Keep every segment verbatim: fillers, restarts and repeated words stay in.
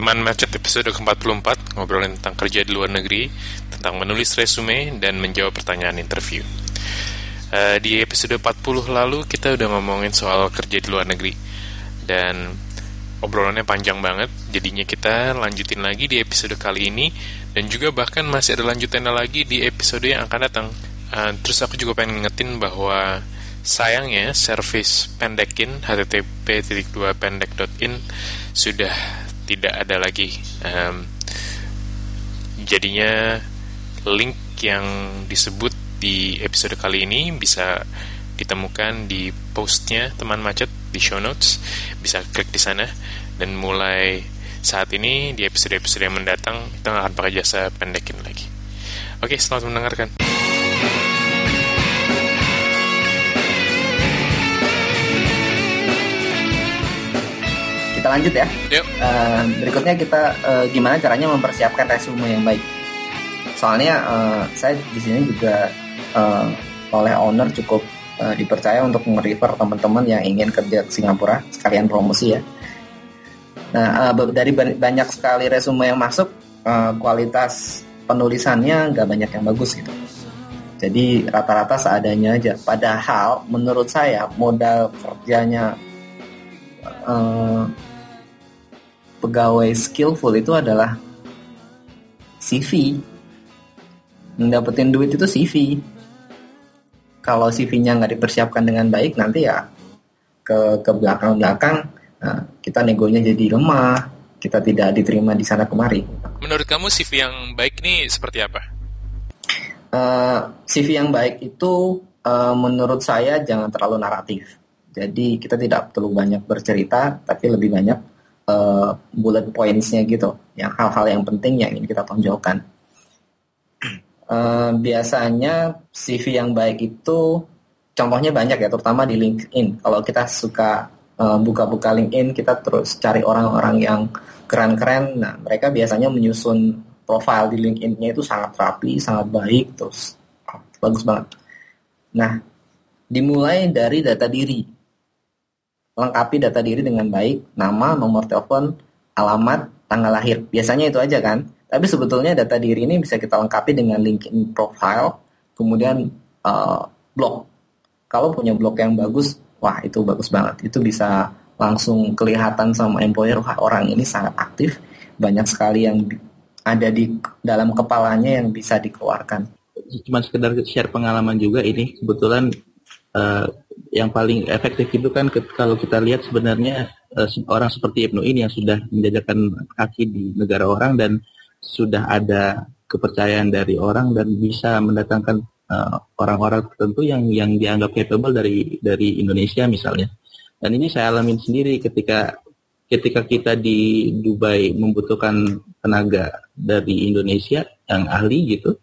Teman Macet episode ke empat puluh empat, ngobrolin tentang kerja di luar negeri, tentang menulis resume, dan menjawab pertanyaan interview. Uh, di episode empat puluh lalu, kita udah ngomongin soal kerja di luar negeri. Dan obrolannya panjang banget, jadinya kita lanjutin lagi di episode kali ini, dan juga bahkan masih ada lanjutannya lagi di episode yang akan datang. Uh, terus aku juga pengen ngingetin bahwa sayangnya service pendekin h t t p titik dua pendek dot in sudah tidak ada lagi. Um, jadinya link yang disebut di episode kali ini bisa ditemukan di postnya Teman Macet di show notes. Bisa klik di sana, dan mulai saat ini di episode-episode yang mendatang kita nggak akan pakai jasa pendekin lagi. Oke, selamat mendengarkan. Kita lanjut ya. Yuk. Uh, berikutnya kita uh, gimana caranya mempersiapkan resume yang baik. Soalnya uh, saya di sini juga uh, oleh owner cukup uh, dipercaya untuk nge-refer teman-teman yang ingin kerja ke Singapura, sekalian promosi ya. Nah, uh, dari banyak sekali resume yang masuk, uh, kualitas penulisannya nggak banyak yang bagus gitu. Jadi rata-rata seadanya aja. Padahal menurut saya modal kerjanya uh, pegawai skillful itu adalah C V. Mendapetin duit itu C V. Kalau C V-nya nggak dipersiapkan dengan baik, nanti ya ke ke belakang-belakang, nah, kita negonya jadi lemah, kita tidak diterima di sana kemari. Menurut kamu C V yang baik ini seperti apa? Uh, C V yang baik itu uh, menurut saya jangan terlalu naratif. Jadi kita tidak perlu banyak bercerita, tapi lebih banyak Uh, bullet points-nya gitu, yang hal-hal yang penting yang ingin kita tonjolkan. Uh, biasanya C V yang baik itu contohnya banyak ya, terutama di LinkedIn. Kalau kita suka uh, buka-buka LinkedIn, kita terus cari orang-orang yang keren-keren. Nah, mereka biasanya menyusun profile di LinkedIn-nya itu sangat rapi, sangat baik, terus oh, bagus banget. Nah, dimulai dari data diri. Lengkapi data diri dengan baik, nama, nomor telepon, alamat, tanggal lahir. Biasanya itu aja kan. Tapi sebetulnya data diri ini bisa kita lengkapi dengan LinkedIn profile, kemudian uh, blog. Kalau punya blog yang bagus, wah itu bagus banget. Itu bisa langsung kelihatan sama employer, wah orang ini sangat aktif, banyak sekali yang ada di dalam kepalanya yang bisa dikeluarkan. Cuma sekedar share pengalaman juga ini, kebetulan Uh, yang paling efektif itu kan ke, kalau kita lihat sebenarnya uh, orang seperti Ibnu ini yang sudah menjajakan kaki di negara orang dan sudah ada kepercayaan dari orang dan bisa mendatangkan uh, orang-orang tertentu yang yang dianggap capable dari dari Indonesia misalnya. Dan ini saya alamin sendiri ketika ketika kita di Dubai membutuhkan tenaga dari Indonesia yang ahli gitu.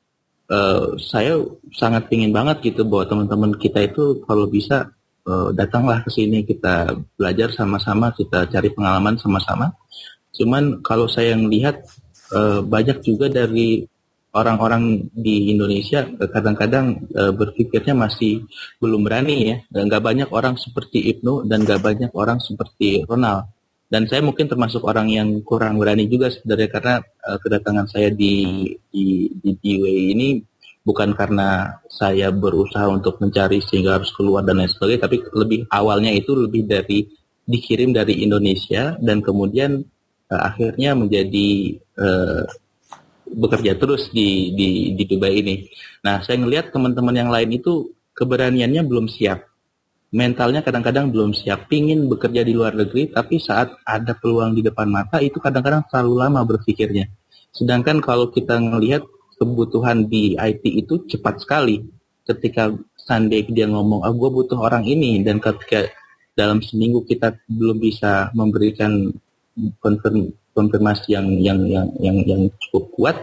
Uh, saya sangat pingin banget gitu bahwa teman-teman kita itu kalau bisa uh, datanglah ke sini, kita belajar sama-sama, kita cari pengalaman sama-sama. Cuman kalau saya melihat uh, banyak juga dari orang-orang di Indonesia kadang-kadang uh, berpikirnya masih belum berani ya. Dan gak banyak orang seperti Ibnu dan gak banyak orang seperti Ronald. Dan saya mungkin termasuk orang yang kurang berani juga sebenarnya karena uh, kedatangan saya di di di D W ini bukan karena saya berusaha untuk mencari sehingga harus keluar dan lain sebagainya, tapi lebih awalnya itu lebih dari dikirim dari Indonesia dan kemudian uh, akhirnya menjadi uh, bekerja terus di di di Dubai ini. Nah, saya ngelihat teman-teman yang lain itu keberaniannya belum siap. Mentalnya kadang-kadang belum siap, pingin bekerja di luar negeri, tapi saat ada peluang di depan mata itu kadang-kadang terlalu lama berpikirnya. Sedangkan kalau kita ngelihat kebutuhan di I T itu cepat sekali. Ketika Sunday dia ngomong, ah gue butuh orang ini, dan ketika dalam seminggu kita belum bisa memberikan konfirm, konfirmasi yang yang yang yang yang cukup kuat,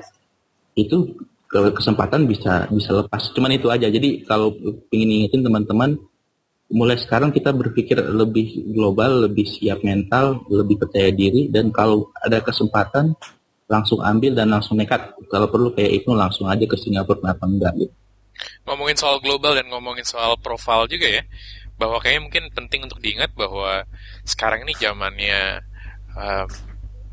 itu kesempatan bisa bisa lepas. Cuman itu aja. Jadi kalau ingin ingetin teman-teman, mulai sekarang kita berpikir lebih global, lebih siap mental, lebih percaya diri, dan kalau ada kesempatan langsung ambil dan langsung nekat. Kalau perlu kayak itu langsung aja ke Singapura, kenapa enggak gitu. Ngomongin soal global dan ngomongin soal profil juga ya, bahwa kayaknya mungkin penting untuk diingat bahwa sekarang ini zamannya um,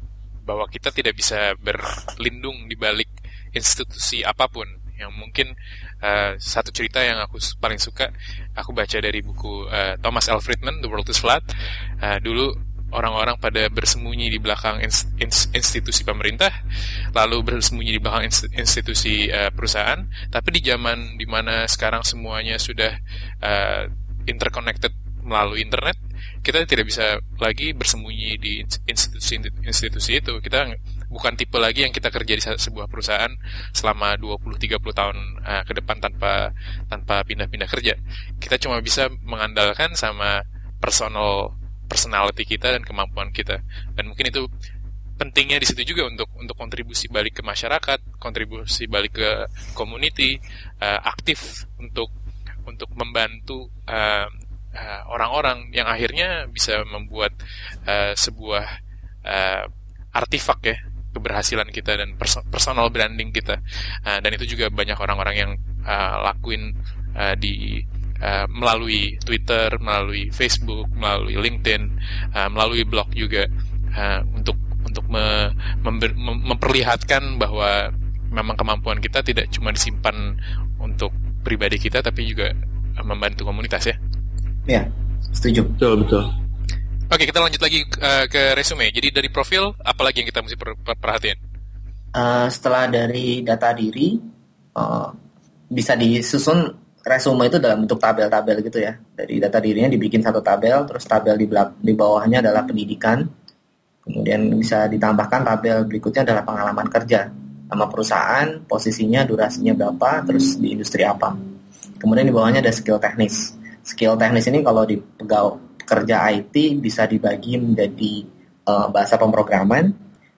bahwa kita tidak bisa berlindung di balik institusi apapun. Yang mungkin uh, satu cerita yang aku paling suka, aku baca dari buku uh, Thomas L. Friedman, The World is Flat. Uh, dulu orang-orang pada bersembunyi di belakang ins- ins- institusi pemerintah, lalu bersembunyi di belakang ins- institusi uh, perusahaan. Tapi di zaman dimana sekarang semuanya sudah uh, interconnected melalui internet, kita tidak bisa lagi bersembunyi di institusi-institusi itu. Kita bukan tipe lagi yang kita kerja di sebuah perusahaan selama dua puluh sampai tiga puluh tahun uh, ke depan tanpa tanpa pindah-pindah kerja. Kita cuma bisa mengandalkan sama personal personality kita dan kemampuan kita. Dan mungkin itu pentingnya di situ juga untuk untuk kontribusi balik ke masyarakat, kontribusi balik ke community, uh, aktif untuk untuk membantu uh, Uh, orang-orang yang akhirnya bisa membuat uh, sebuah uh, artifak ya keberhasilan kita dan pers- personal branding kita, uh, dan itu juga banyak orang-orang yang uh, lakuin uh, di uh, melalui Twitter, melalui Facebook, melalui LinkedIn, uh, melalui blog juga, uh, untuk untuk me- member- mem- memperlihatkan bahwa memang kemampuan kita tidak cuma disimpan untuk pribadi kita tapi juga uh, membantu komunitas ya. Ya, setuju. Betul, betul. Oke, kita lanjut lagi uh, ke resume. Jadi dari profil, apa lagi yang kita mesti per- per- perhatian? Uh, setelah dari data diri, uh, bisa disusun resume itu dalam bentuk tabel-tabel gitu ya. Dari data dirinya dibikin satu tabel, terus tabel di, belak- di bawahnya adalah pendidikan. Kemudian bisa ditambahkan tabel berikutnya adalah pengalaman kerja. Nama perusahaan, posisinya, durasinya berapa, terus di industri apa. Kemudian di bawahnya ada skill teknis. Skill teknis ini kalau di pegawai kerja I T bisa dibagi menjadi uh, bahasa pemrograman,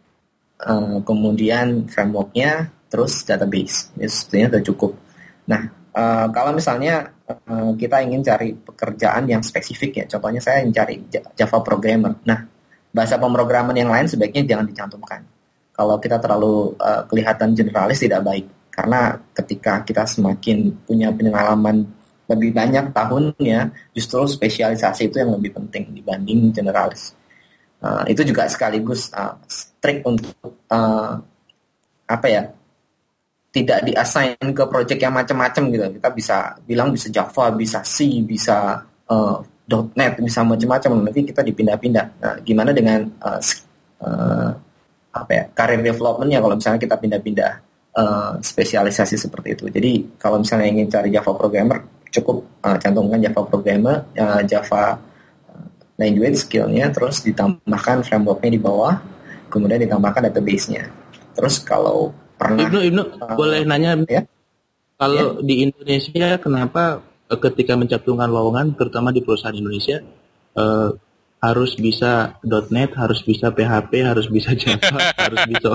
uh, kemudian frameworknya, terus database. Ini sebetulnya sudah cukup. Nah, uh, kalau misalnya uh, kita ingin cari pekerjaan yang spesifik ya, contohnya saya ingin cari Java programmer. Nah, bahasa pemrograman yang lain sebaiknya jangan dicantumkan. Kalau kita terlalu uh, kelihatan generalis tidak baik, karena ketika kita semakin punya pengalaman lebih banyak tahunnya, justru spesialisasi itu yang lebih penting dibanding generalis. Uh, itu juga sekaligus uh, trik untuk uh, apa ya, tidak di-assign ke project yang macam-macam gitu. Kita bisa bilang bisa Java, bisa C, bisa uh, .NET, bisa macam-macam. Nanti kita dipindah-pindah. Nah, gimana dengan uh, uh, apa ya, career development-nya kalau misalnya kita pindah-pindah uh, spesialisasi seperti itu. Jadi kalau misalnya ingin cari Java programmer, cukup uh, cantumkan Java programmer, uh, Java uh, language skill-nya, terus ditambahkan framework-nya di bawah, kemudian ditambahkan database-nya. Terus kalau pernah Ibnu, Ibnu uh, boleh nanya ya? Kalau ya? Di Indonesia kenapa uh, ketika mencantumkan lowongan, terutama di perusahaan Indonesia, uh, harus bisa .NET, harus bisa P H P, harus bisa Java, harus bisa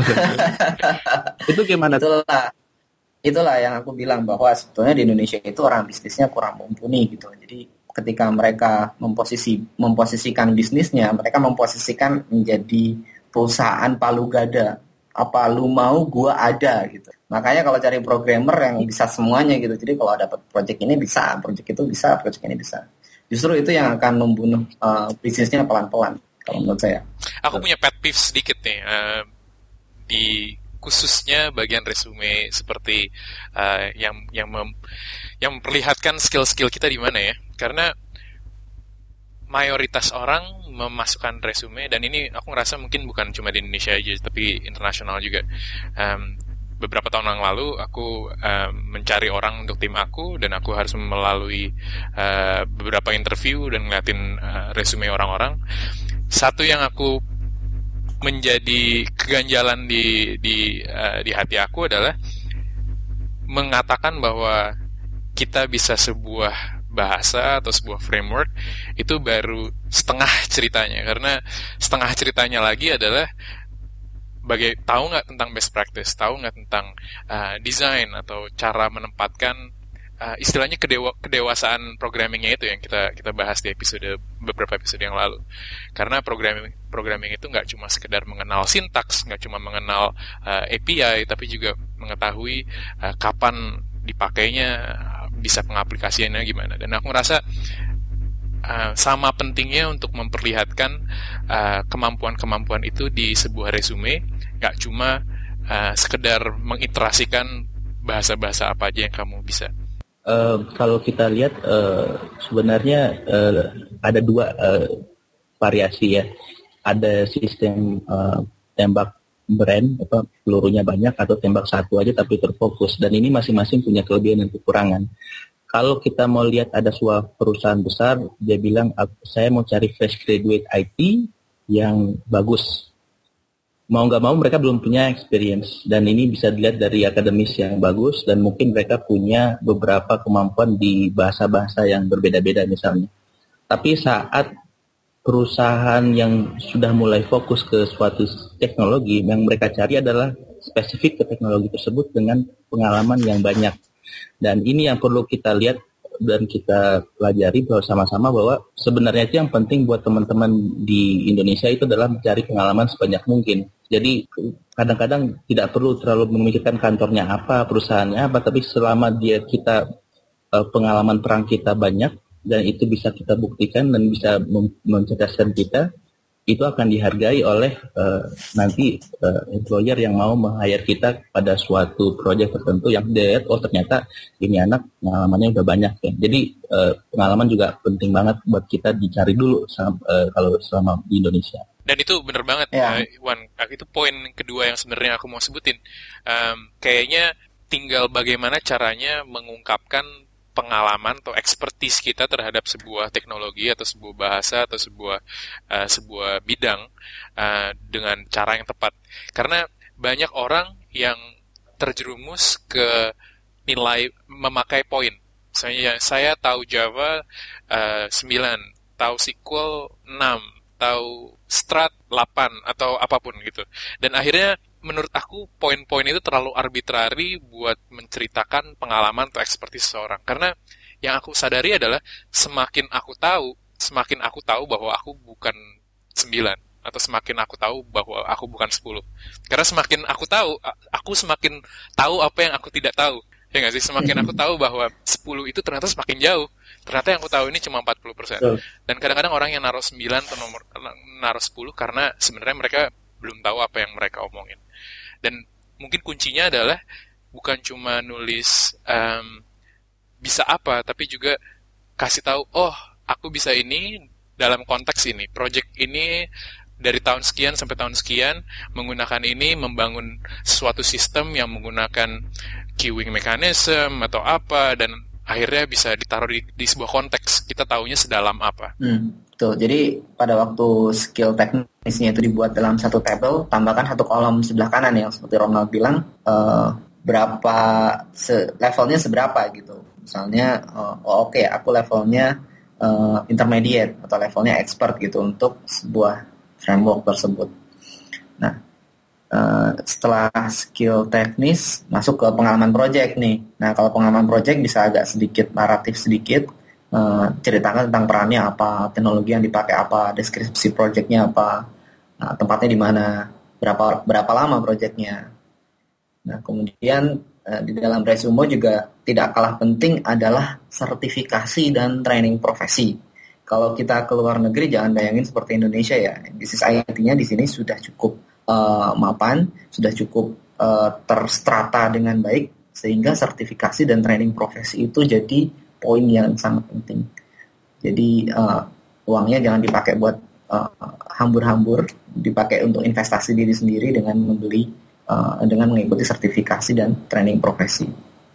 itu gimana? Itulah Itulah yang aku bilang bahwa sebetulnya di Indonesia itu orang bisnisnya kurang mumpuni gitu. Jadi ketika mereka memposisi memposisikan bisnisnya, mereka memposisikan menjadi perusahaan palu gada. Apa lu mau, gua ada gitu. Makanya kalau cari programmer yang bisa semuanya gitu. Jadi kalau dapat project ini bisa, project itu bisa, project ini bisa. Justru itu yang akan membunuh uh, bisnisnya pelan-pelan kalau menurut saya. Aku punya pet peeve sedikit nih uh, di khususnya bagian resume seperti uh, yang yang mem, yang memperlihatkan skill-skill kita di mana ya, karena mayoritas orang memasukkan resume, dan ini aku ngerasa mungkin bukan cuma di Indonesia aja tapi internasional juga. Um, beberapa tahun yang lalu aku um, mencari orang untuk tim aku, dan aku harus melalui uh, beberapa interview dan ngeliatin uh, resume orang-orang. Satu yang aku menjadi keganjalan di di uh, di hati aku adalah mengatakan bahwa kita bisa sebuah bahasa atau sebuah framework itu baru setengah ceritanya, karena setengah ceritanya lagi adalah bagai tahu nggak tentang best practice, tahu nggak tentang uh, desain atau cara menempatkan uh, istilahnya kedewa, kedewasaan programmingnya itu yang kita kita bahas di episode beberapa episode yang lalu. Karena programming programming itu nggak cuma sekedar mengenal sintaks, nggak cuma mengenal uh, A P I, tapi juga mengetahui uh, kapan dipakainya, bisa pengaplikasiannya gimana. Dan aku ngerasa uh, sama pentingnya untuk memperlihatkan uh, kemampuan-kemampuan itu di sebuah resume, nggak cuma uh, sekedar mengiterasikan bahasa-bahasa apa aja yang kamu bisa. Uh, kalau kita lihat uh, sebenarnya uh, ada dua uh, variasi ya. Ada sistem uh, tembak brand, apa pelurunya banyak, atau tembak satu aja tapi terfokus. Dan ini masing-masing punya kelebihan dan kekurangan. Kalau kita mau lihat ada sebuah perusahaan besar, dia bilang saya mau cari fresh graduate I T yang bagus. Mau nggak mau mereka belum punya experience, dan ini bisa dilihat dari akademis yang bagus, dan mungkin mereka punya beberapa kemampuan di bahasa-bahasa yang berbeda-beda misalnya. Tapi saat perusahaan yang sudah mulai fokus ke suatu teknologi, yang mereka cari adalah spesifik ke teknologi tersebut dengan pengalaman yang banyak. Dan ini yang perlu kita lihat dan kita pelajari bersama-sama, bahwa sebenarnya itu yang penting buat teman-teman di Indonesia itu adalah mencari pengalaman sebanyak mungkin. Jadi kadang-kadang tidak perlu terlalu memikirkan kantornya apa, perusahaannya apa, tapi selama dia kita pengalaman perang kita banyak, dan itu bisa kita buktikan dan bisa mencerdaskan kita, itu akan dihargai oleh uh, nanti uh, employer yang mau meng-hire kita pada suatu proyek tertentu yang dia, oh ternyata ini anak pengalamannya udah banyak ya. Jadi uh, pengalaman juga penting banget buat kita dicari dulu sama, uh, kalau selama di Indonesia. Dan itu benar banget, ya. uh, Wan. Itu poin kedua yang sebenarnya aku mau sebutin. Um, kayaknya tinggal bagaimana caranya mengungkapkan pengalaman atau expertise kita terhadap sebuah teknologi atau sebuah bahasa atau sebuah uh, sebuah bidang uh, dengan cara yang tepat. Karena banyak orang yang terjerumus ke nilai memakai poin. Misalnya saya tahu Java uh, sembilan, tahu S Q L enam, tahu Strat delapan atau apapun gitu. Dan akhirnya menurut aku poin-poin itu terlalu arbitrari buat menceritakan pengalaman atau ekspertis seseorang. Karena yang aku sadari adalah semakin aku tahu, semakin aku tahu bahwa aku bukan sembilan. Atau semakin aku tahu bahwa aku bukan sepuluh. Karena semakin aku tahu, aku semakin tahu apa yang aku tidak tahu. Ya nggak sih? Semakin aku tahu bahwa sepuluh itu ternyata semakin jauh. Ternyata yang aku tahu ini cuma empat puluh persen. Dan kadang-kadang orang yang naruh sembilan atau nomor, naruh sepuluh karena sebenarnya mereka belum tahu apa yang mereka omongin. Dan mungkin kuncinya adalah bukan cuma nulis um, bisa apa, tapi juga kasih tahu, oh aku bisa ini dalam konteks ini, project ini dari tahun sekian sampai tahun sekian menggunakan ini, membangun suatu sistem yang menggunakan queuing mechanism atau apa, dan akhirnya bisa ditaruh di, di sebuah konteks, kita taunya sedalam apa. Hmm, betul. Jadi pada waktu skill teknisnya itu dibuat dalam satu tabel, tambahkan satu kolom sebelah kanan yang seperti Ronald bilang, uh, berapa se- levelnya seberapa gitu. Misalnya, uh, oh oke, okay, aku levelnya uh, intermediate atau levelnya expert gitu untuk sebuah framework tersebut. Nah, uh, setelah skill teknis masuk ke pengalaman project nih. Nah, kalau pengalaman project bisa agak sedikit naratif sedikit, uh, ceritakan tentang perannya apa, teknologi yang dipakai apa, deskripsi projectnya apa, uh, tempatnya di mana, berapa berapa lama projectnya. Nah, kemudian uh, di dalam resume juga tidak kalah penting adalah sertifikasi dan training profesi. Kalau kita ke luar negeri, jangan bayangin seperti Indonesia ya. Bisnis I T-nya di sini sudah cukup uh, mapan, sudah cukup uh, terstrata dengan baik, sehingga sertifikasi dan training profesi itu jadi poin yang sangat penting. Jadi uh, uangnya jangan dipakai buat uh, hambur-hambur, dipakai untuk investasi diri sendiri dengan membeli, uh, dengan mengikuti sertifikasi dan training profesi.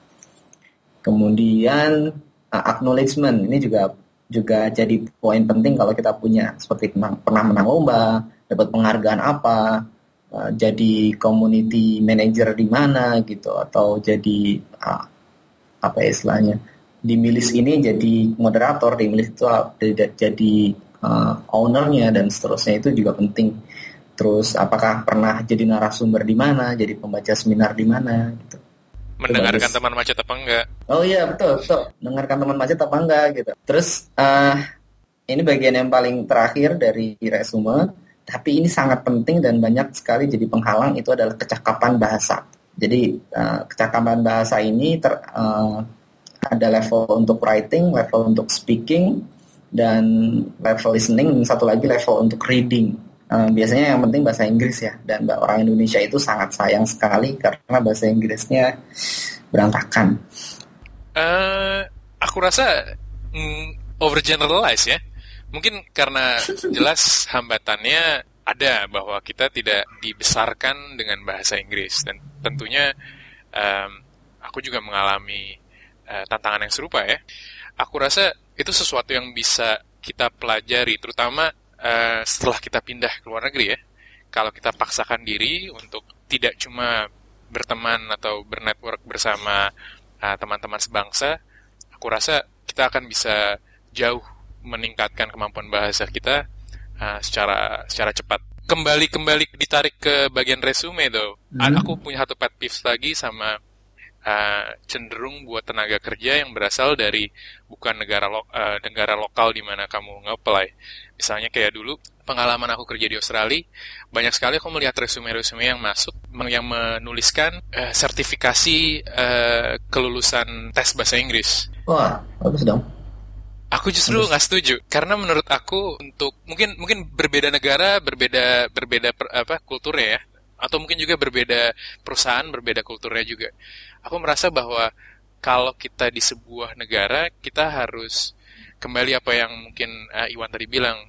Kemudian uh, acknowledgement ini juga juga jadi poin penting kalau kita punya seperti pernah, pernah menang lomba, dapat penghargaan apa, uh, jadi community manager di mana gitu, atau jadi uh, apa ya istilahnya, di milis ini jadi moderator, di milis itu uh, jadi uh, ownernya dan seterusnya, itu juga penting. Terus apakah pernah jadi narasumber di mana, jadi pembaca seminar di mana gitu. Mendengarkan teman macet apa enggak? Oh iya, betul, betul. Mendengarkan teman macet apa enggak gitu. Terus uh, ini bagian yang paling terakhir dari resume, tapi ini sangat penting dan banyak sekali jadi penghalang, itu adalah kecakapan bahasa. Jadi uh, kecakapan bahasa ini ter, uh, ada level untuk writing, level untuk speaking, dan level listening, satu lagi level untuk reading. Uh, biasanya yang penting bahasa Inggris ya, dan orang Indonesia itu sangat sayang sekali karena bahasa Inggrisnya berantakan. Uh, aku rasa mm, overgeneralize ya. Mungkin karena jelas hambatannya ada bahwa kita tidak dibesarkan dengan bahasa Inggris, dan tentunya um, aku juga mengalami uh, tantangan yang serupa ya. Aku rasa itu sesuatu yang bisa kita pelajari, terutama uh, setelah kita pindah ke luar negeri ya. Kalau kita paksakan diri untuk tidak cuma berteman atau bernetwork bersama uh, teman-teman sebangsa, aku rasa kita akan bisa jauh meningkatkan kemampuan bahasa kita uh, secara secara cepat. Kembali kembali ditarik ke bagian resume tuh. Hmm. Aku punya satu pet peeves lagi sama uh, cenderung buat tenaga kerja yang berasal dari bukan negara lo, uh, negara lokal di mana kamu nge-apply. Misalnya kayak dulu pengalaman aku kerja di Australia, banyak sekali aku melihat resume-resume yang masuk yang menuliskan uh, sertifikasi uh, kelulusan tes bahasa Inggris. Wah, bagus dong. Aku justru nggak setuju karena menurut aku untuk mungkin mungkin berbeda negara berbeda berbeda per, apa kulturnya ya, atau mungkin juga berbeda perusahaan berbeda kulturnya juga. Aku merasa bahwa kalau kita di sebuah negara kita harus kembali apa yang mungkin uh, Iwan tadi bilang,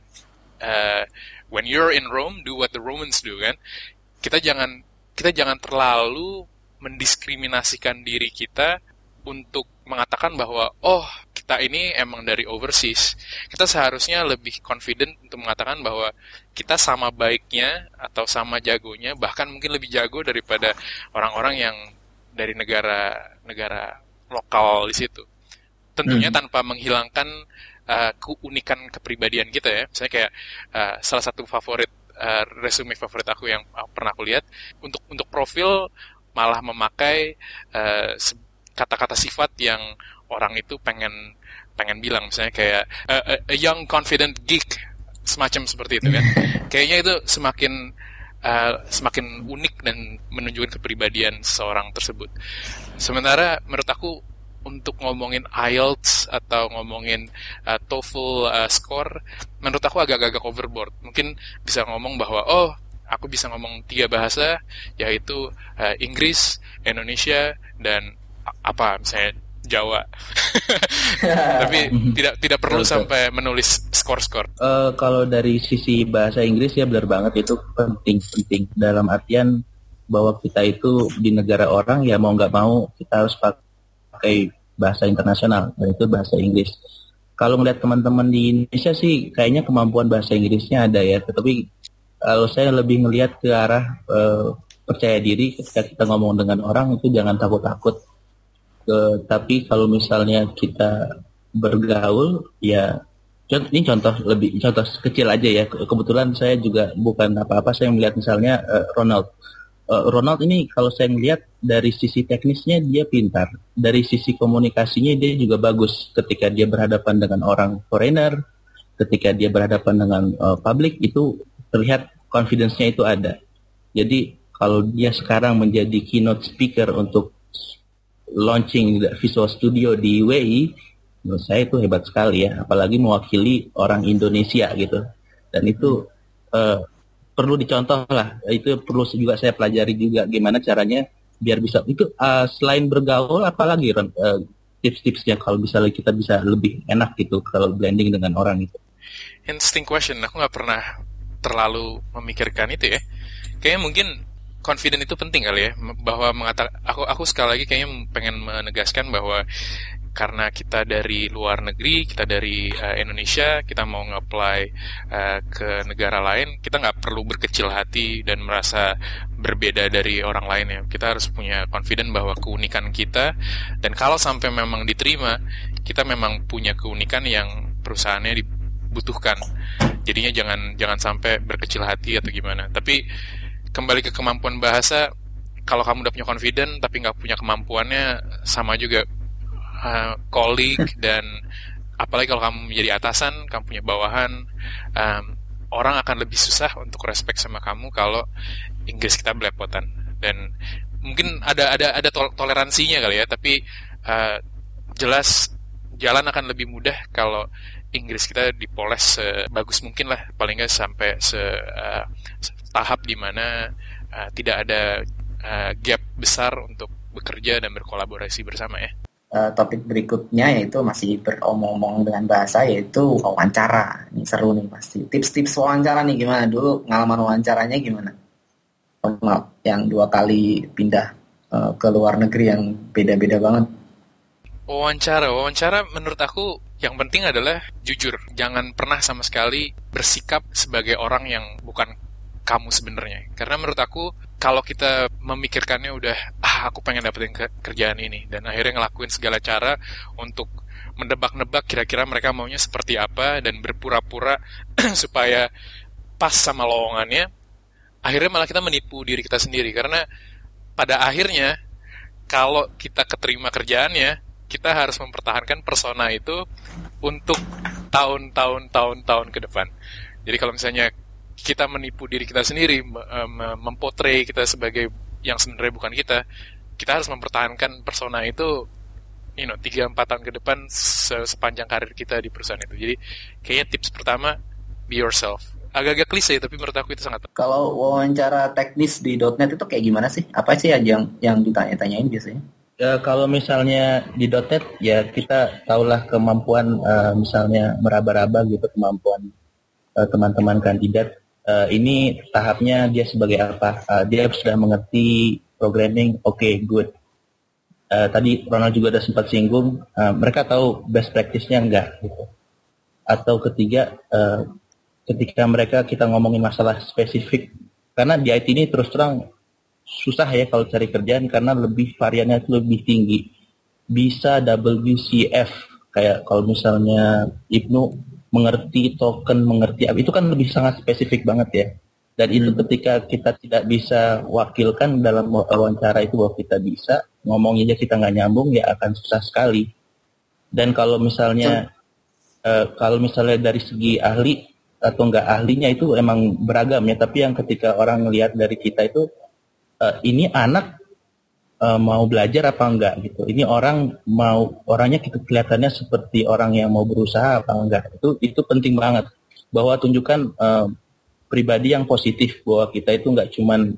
uh, when you're in Rome do what the Romans do kan. Kita jangan kita jangan terlalu mendiskriminasikan diri kita untuk mengatakan bahwa oh kita ini emang dari overseas. Kita seharusnya lebih confident untuk mengatakan bahwa kita sama baiknya atau sama jagonya, bahkan mungkin lebih jago daripada orang-orang yang dari negara-negara lokal di situ. Tentunya hmm. tanpa menghilangkan uh, keunikan kepribadian kita ya. Misalnya kayak uh, salah satu favorit uh, resume favorit aku yang uh, pernah aku lihat untuk untuk profil malah memakai uh, se- kata-kata sifat yang orang itu pengen pengen bilang, misalnya kayak uh, a, a young confident geek, semacam seperti itu kan. Kayaknya itu semakin uh, semakin unik dan menunjukkan kepribadian seseorang tersebut. Sementara menurut aku untuk ngomongin I E L T S atau ngomongin uh, TOEFL uh, score, menurut aku agak-agak overboard. Mungkin bisa ngomong bahwa oh aku bisa ngomong tiga bahasa, yaitu uh, Inggris, Indonesia, dan apa misalnya Jawa. Tapi tidak tidak perlu Betul. sampai menulis skor-skor. Uh, kalau dari sisi bahasa Inggris ya benar banget, itu penting-penting dalam artian bahwa kita itu di negara orang ya mau nggak mau kita harus pakai bahasa internasional, dan itu bahasa Inggris. Kalau melihat teman-teman di Indonesia sih kayaknya kemampuan bahasa Inggrisnya ada ya, tetapi kalau saya lebih ngelihat ke arah uh, percaya diri ketika kita ngomong dengan orang itu jangan takut-takut. Uh, tapi kalau misalnya kita bergaul, ya ini contoh lebih contoh kecil aja ya. Kebetulan saya juga bukan apa-apa, saya melihat misalnya uh, Ronald. Uh, Ronald ini kalau saya melihat dari sisi teknisnya dia pintar, dari sisi komunikasinya dia juga bagus. Ketika dia berhadapan dengan orang foreigner, ketika dia berhadapan dengan uh, public, itu terlihat confidence-nya itu ada. Jadi kalau dia sekarang menjadi keynote speaker untuk launching Visual Studio di U A E, menurut saya itu hebat sekali ya, apalagi mewakili orang Indonesia gitu. Dan itu uh, perlu dicontoh lah, itu perlu juga saya pelajari juga gimana caranya biar bisa itu uh, selain bergaul, apalagi uh, tips-tipsnya kalau misalnya kita bisa lebih enak gitu kalau blending dengan orang itu. Interesting question, aku nggak pernah terlalu memikirkan itu ya. Kayaknya mungkin confident itu penting kali ya, bahwa mengatakan aku aku sekali lagi kayaknya pengen menegaskan bahwa karena kita dari luar negeri, kita dari uh, Indonesia, kita mau nge-apply uh, ke negara lain, kita nggak perlu berkecil hati dan merasa berbeda dari orang lain ya. Kita harus punya confident bahwa keunikan kita, dan kalau sampai memang diterima, kita memang punya keunikan yang perusahaannya dibutuhkan. Jadinya jangan jangan sampai berkecil hati atau gimana. Tapi kembali ke kemampuan bahasa, kalau kamu udah punya confident tapi nggak punya kemampuannya, sama juga uh, colleague, dan apalagi kalau kamu menjadi atasan, kamu punya bawahan, um, orang akan lebih susah untuk respect sama kamu kalau Inggris kita belepotan. Dan mungkin ada ada ada tol- toleransinya kali ya, tapi uh, jelas jalan akan lebih mudah kalau Inggris kita dipoles sebagus mungkin lah, paling nggak sampai se uh, tahap di mana uh, tidak ada uh, gap besar untuk bekerja dan berkolaborasi bersama ya. Uh, topik berikutnya yaitu masih beromong-omong dengan bahasa, yaitu wawancara. Ini seru nih pasti. Tips-tips wawancara nih gimana? Dulu pengalaman wawancaranya gimana? Yang dua kali pindah uh, ke luar negeri yang beda-beda banget. Wawancara, wawancara menurut aku yang penting adalah jujur. Jangan pernah sama sekali bersikap sebagai orang yang bukan kamu sebenarnya. Karena menurut aku kalau kita memikirkannya udah, ah aku pengen dapetin ke- kerjaan ini, dan akhirnya ngelakuin segala cara untuk mendebak-nebak kira-kira mereka maunya seperti apa, dan berpura-pura supaya pas sama lowongannya, akhirnya malah kita menipu diri kita sendiri. Karena pada akhirnya, kalau kita keterima kerjaannya, kita harus mempertahankan persona itu untuk tahun-tahun, tahun-tahun ke depan. Jadi kalau misalnya kita menipu diri kita sendiri, mempotray kita sebagai yang sebenarnya bukan kita, kita harus mempertahankan persona itu, you know, tiga sampai empat tahun ke depan sepanjang karir kita di perusahaan itu. Jadi kayaknya tips pertama, be yourself. Agak-agak klise, tapi menurut aku itu sangat. Kalau wawancara teknis di .net itu kayak gimana sih? Apa sih yang yang ditanya-tanyain biasanya? Ya, kalau misalnya di .net ya kita tahulah kemampuan uh, misalnya meraba-raba gitu, kemampuan uh, teman-teman kandidat. Uh, ini tahapnya dia sebagai apa? Uh, dia sudah mengerti programming, oke, okay, good. Uh, tadi Ronald juga ada sempat singgung, uh, mereka tahu best practice-nya enggak gitu. Atau ketiga, uh, ketika mereka kita ngomongin masalah spesifik, karena di I T ini terus terang susah ya kalau cari kerjaan karena lebih variannya itu lebih tinggi. Bisa W C F, kayak kalau misalnya Ibnu mengerti token, mengerti itu kan lebih sangat spesifik banget ya. Dan itu ketika kita tidak bisa wakilkan dalam wawancara itu bahwa kita bisa, ngomongnya aja kita nggak nyambung, ya akan susah sekali. Dan kalau misalnya uh, kalau misalnya dari segi ahli atau nggak ahlinya itu emang beragam ya, tapi yang ketika orang ngelihat dari kita itu uh, ini anak Uh, mau belajar apa enggak gitu. Ini orang mau orangnya gitu kelihatannya seperti orang yang mau berusaha apa enggak. Itu itu penting banget. Bahwa tunjukkan uh, pribadi yang positif, bahwa kita itu enggak cuman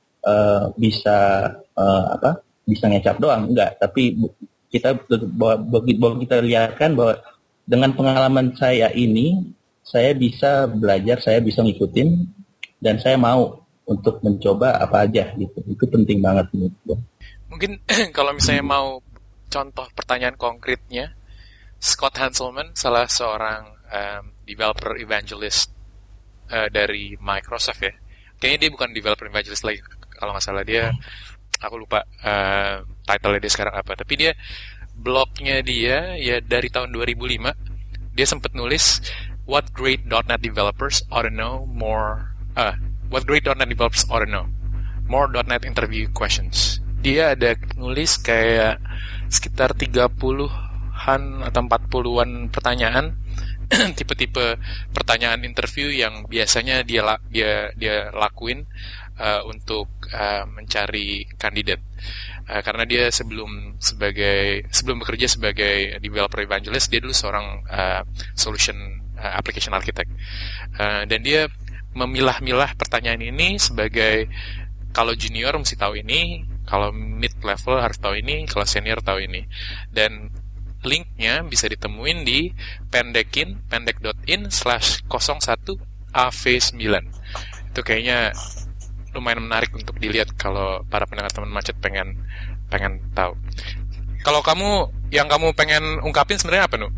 uh, bisa uh, apa? Bisa ngecap doang, enggak, tapi kita bahwa, bahwa kita lihatkan bahwa dengan pengalaman saya ini saya bisa belajar, saya bisa ngikutin, dan saya mau untuk mencoba apa aja gitu. Itu penting banget menurut. Mungkin kalau misalnya mau contoh pertanyaan konkretnya, Scott Hanselman, salah seorang um, developer evangelist uh, dari Microsoft ya. Kayaknya dia bukan developer evangelist lagi, kalau nggak salah dia, aku lupa uh, title-nya dia sekarang apa. Tapi dia, blognya dia ya dari tahun dua ribu lima, dia sempat nulis what great .NET developers ought to know more, uh, what great .NET developers ought to know, more .NET interview questions. Dia ada nulis kayak sekitar tiga puluhan atau empat puluhan pertanyaan, tipe-tipe pertanyaan interview yang biasanya dia dia dia lakuin uh, untuk uh, mencari kandidat. Uh, karena dia sebelum sebagai sebelum bekerja sebagai developer evangelist, dia dulu seorang uh, solution uh, application architect. Uh, dan dia memilah-milah pertanyaan ini sebagai kalau junior mesti tahu ini, kalau mid level harus tahu ini, kalau senior tahu ini. Dan linknya bisa ditemuin di pendekin, pendek.in slash nol satu A V sembilan. Itu kayaknya lumayan menarik untuk dilihat kalau para pendengar teman macet pengen pengen tahu. Kalau kamu, yang kamu pengen ungkapin sebenarnya apa, Nu?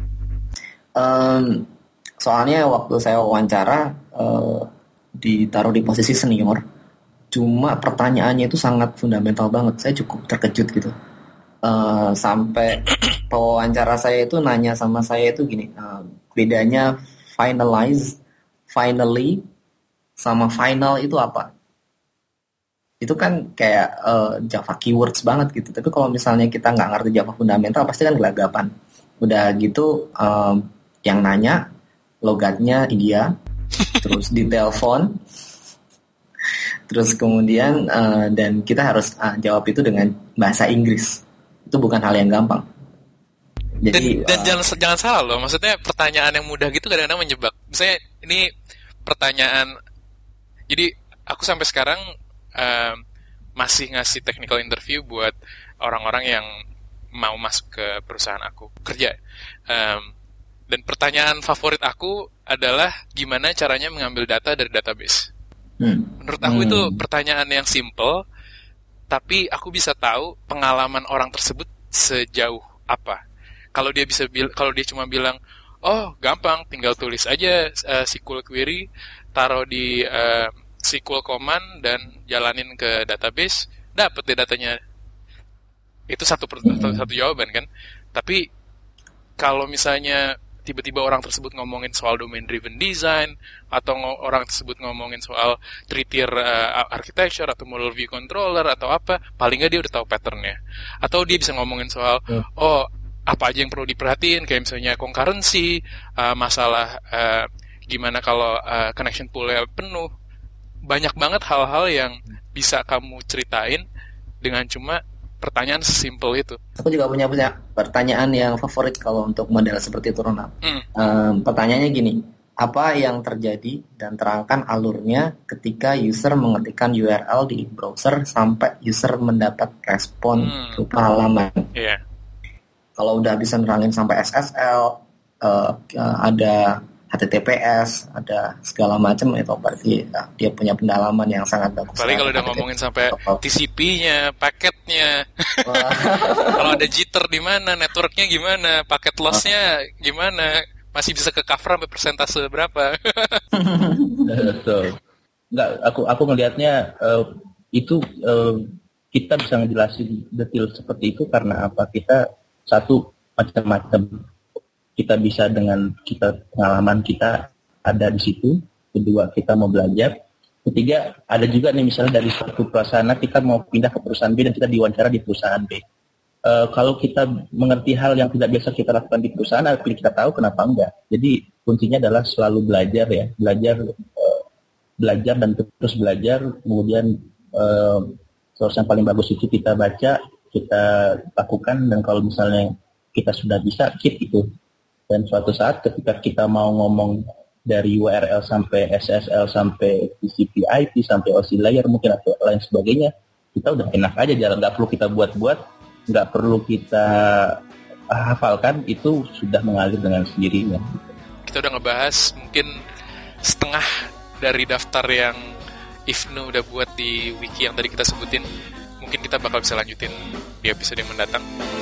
Um, soalnya waktu saya wawancara uh, ditaruh di posisi senior, cuma pertanyaannya itu sangat fundamental banget. Saya cukup terkejut gitu. Uh, sampai pewawancara saya itu nanya sama saya itu gini, uh, bedanya finalize, finally, sama final itu apa? Itu kan kayak uh, Java keywords banget gitu. Tapi kalau misalnya kita nggak ngerti Java fundamental, pasti kan gelagapan. Udah gitu, um, yang nanya logatnya India, terus ditelepon. Terus kemudian uh, dan kita harus uh, jawab itu dengan bahasa Inggris. Itu bukan hal yang gampang. Jadi, dan dan uh, jangan jangan salah loh, maksudnya pertanyaan yang mudah gitu kadang-kadang menjebak. Misalnya ini pertanyaan, jadi aku sampai sekarang um, masih ngasih technical interview buat orang-orang yang mau masuk ke perusahaan aku kerja. Um, dan pertanyaan favorit aku adalah gimana caranya mengambil data dari database. Hmm. Menurut aku hmm. itu pertanyaan yang simple, tapi aku bisa tahu pengalaman orang tersebut sejauh apa. Kalau dia bisa bil- kalau dia cuma bilang, oh gampang, tinggal tulis aja uh, S Q L query, taruh di uh, S Q L command dan jalanin ke database, dapet deh datanya. Itu satu per- satu, satu jawaban kan. Tapi kalau misalnya tiba-tiba orang tersebut ngomongin soal domain driven design, atau ng- orang tersebut ngomongin soal three-tier uh, architecture atau model view controller atau apa, paling nggak dia udah tahu patternnya. Atau dia bisa ngomongin soal hmm. oh apa aja yang perlu diperhatiin, kayak misalnya concurrency, uh, masalah uh, gimana kalau uh, connection pool-nya penuh. Banyak banget hal-hal yang bisa kamu ceritain dengan cuma pertanyaan sesimpel itu. Aku juga punya punya pertanyaan yang favorit kalau untuk model seperti itu, Ronald. Mm. Um, pertanyaannya gini, apa yang terjadi dan terangkan alurnya ketika user mengetikkan U R L di browser sampai user mendapat respon mm. berupa halaman? Yeah. Kalau udah bisa nerangin sampai S S L, uh, uh, ada H T T P S, ada segala macam, itu berarti ya, dia punya pendalaman yang sangat bagus. Apalagi kalau udah ngomongin sampai T C P-nya, paketnya, kalau ada jitter di mana, networknya gimana, paket loss-nya gimana, masih bisa ke cover sampai persentase berapa? Betul. Enggak, aku aku melihatnya uh, itu uh, kita bisa ngejelasin detail seperti itu karena apa? Kita satu macam-macam. Kita bisa dengan kita pengalaman kita ada di situ. Kedua, kita mau belajar. Ketiga, ada juga nih misalnya dari suatu perusahaan kita mau pindah ke perusahaan B dan kita diwawancara di perusahaan B. E, kalau kita mengerti hal yang tidak biasa kita lakukan di perusahaan, kita tahu kenapa enggak. Jadi kuncinya adalah selalu belajar ya, belajar, e, belajar dan terus belajar. Kemudian e, source yang paling bagus itu kita baca, kita lakukan, dan kalau misalnya kita sudah bisa, keep itu. Dan suatu saat ketika kita mau ngomong dari U R L sampai S S L sampai T C P I P sampai O S I layer mungkin atau lain sebagainya, kita udah enak aja jalan, nggak perlu kita buat-buat, nggak perlu kita hafalkan, itu sudah mengalir dengan sendirinya. Kita udah ngebahas mungkin setengah dari daftar yang Ifnu udah buat di wiki yang tadi kita sebutin. Mungkin kita bakal bisa lanjutin di episode yang mendatang.